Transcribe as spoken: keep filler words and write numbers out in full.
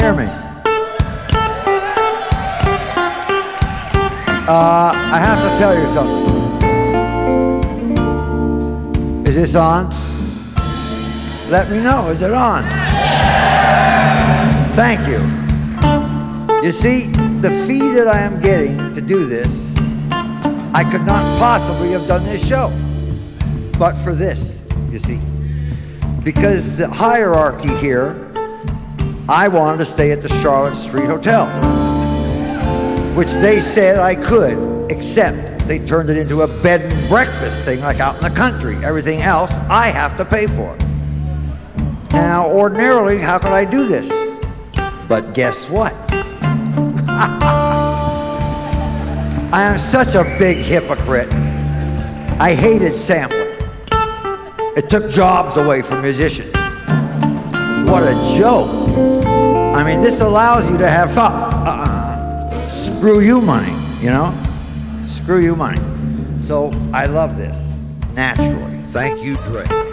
hear me? Uh, I have to tell you something. Is this on? Let me know. Is it on? Thank you. You see, the fee that I am getting to do this, I could not possibly have done this show but for this, you see. Because the hierarchy here, I wanted to stay at the Charlotte Street Hotel, which they said I could, except they turned it into a bed and breakfast thing like out in the country. Everything else, I have to pay for. Now, ordinarily, how could I do this? But guess what? I am such a big hypocrite. I hated sampling. It took jobs away from musicians. What a joke. I mean, this allows you to have fun. Uh, screw you money, you know? Screw you money. So I love this, naturally. Thank you, Dre.